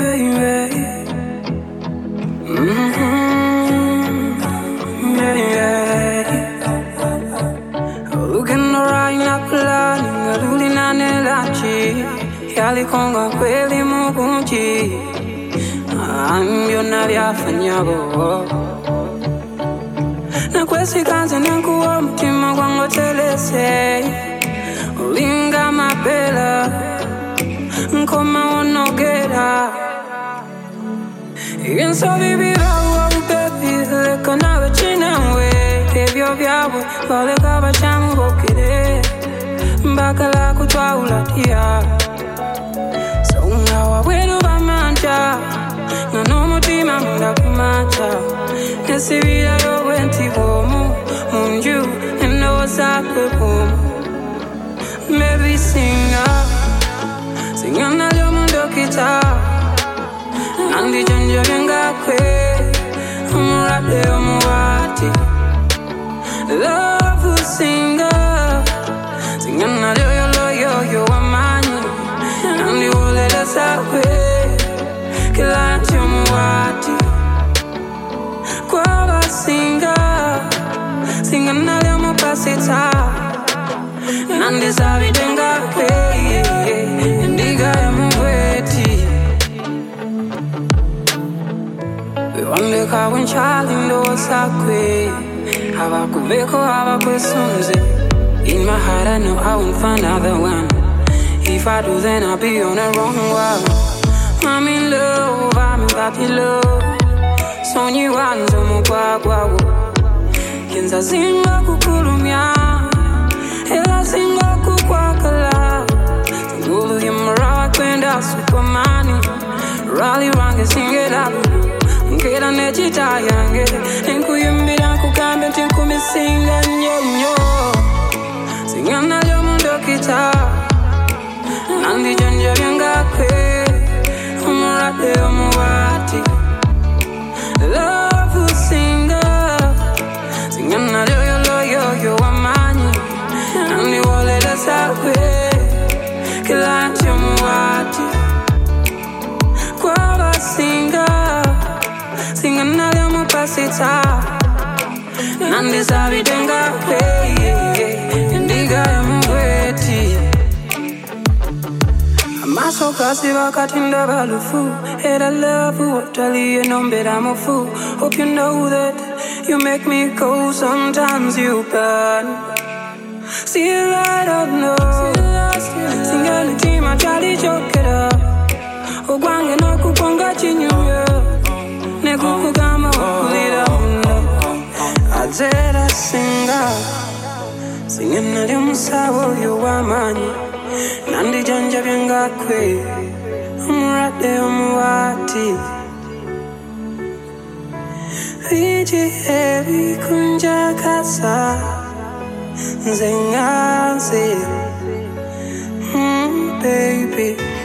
baby. Looking right na plani ngaluli na nelachi yali konga kweli mukunchi ambyo na vyafanyago na kwesi kanzi nyankuwa mtima kwango telese ulinga mapela nkoma onogera yenso bibirawo baby leka nawe chinawe ebyo byawe baleka bachamubokere mbakala kutwaulatia songa wawenu bamanja n'umutima ndakumanja nesibirayo wentibomu munju endowozakwe bomu maybe singa nalyo mundokita nandijanja byengakwe umurade omuwati love singa nalyo yoloyoyo wamanyi nandiwolelesakwe kilanti omuwati kwaba singa nalyo mupasita nandisabidengakwe ndiga yamugweti wandeka wenchali ndowosakwe abakuveko abakwesunze. In my heart I know I won't find another one. If I do then I'll be on the wrong one. I'm in love, I'm in papi love. Sonyi wanzo mugwagwawo yenza zinga kukulumya ela zinga kukwakala ngulu yamarawa kwenda supermani rally range singela ngela nechita yange nkuyumbira kukambe tinkumisinga nyonyo singana lyo mundokita nandijanja byengakwe umurade omuwati love singer singana lyo wamanyi nandiwolelesakwe kilanti omuwati kwaba singana lyo mupasita nandisabidengakwe ndiga yamugweti amasoka sibakatinda balufu era love wataliye nombera mufu. Hope you know that you make me go sometimes you can see I don't know singana tima chali chokera ogwange nokuponga chinyuyo nekukugama wakulira azera singana lyo musawo yo wamanyi nandijanja byengakwe umurade omuwati vijihevi kunjakasa nzengaze baby